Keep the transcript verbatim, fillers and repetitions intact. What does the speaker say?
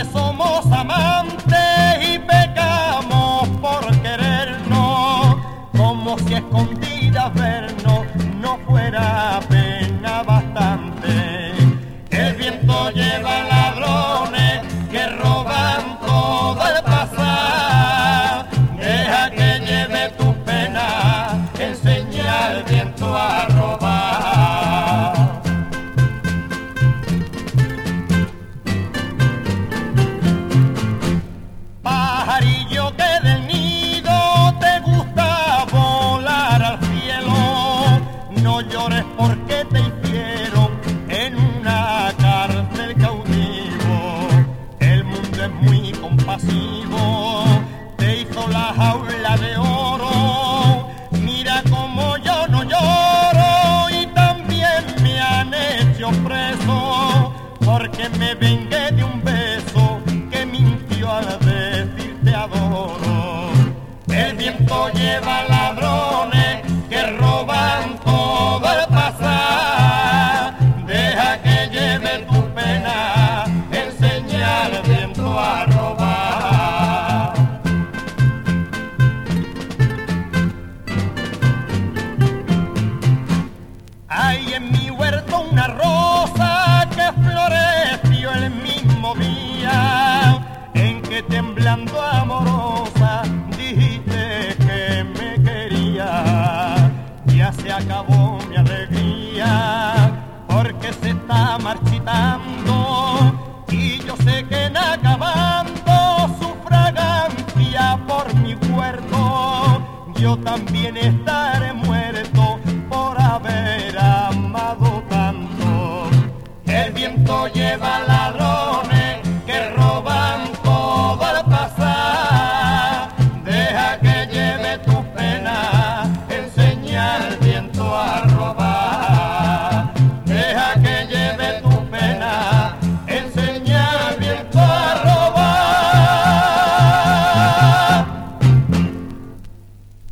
que somos amantes y pecamos por querernos, como si escondidas vernos no fuera pena bastante. El viento lleva ladrones que roban todo el pasado. Deja que lleve tu pena, enseña al viento a robar. Pajarillo que del nido te gusta volar al cielo, no llores porque te hicieron en una cárcel cautivo. El mundo es muy compasivo, te hizo la jaula de oro. Mira como yo no lloro y también me han hecho preso porque me vengan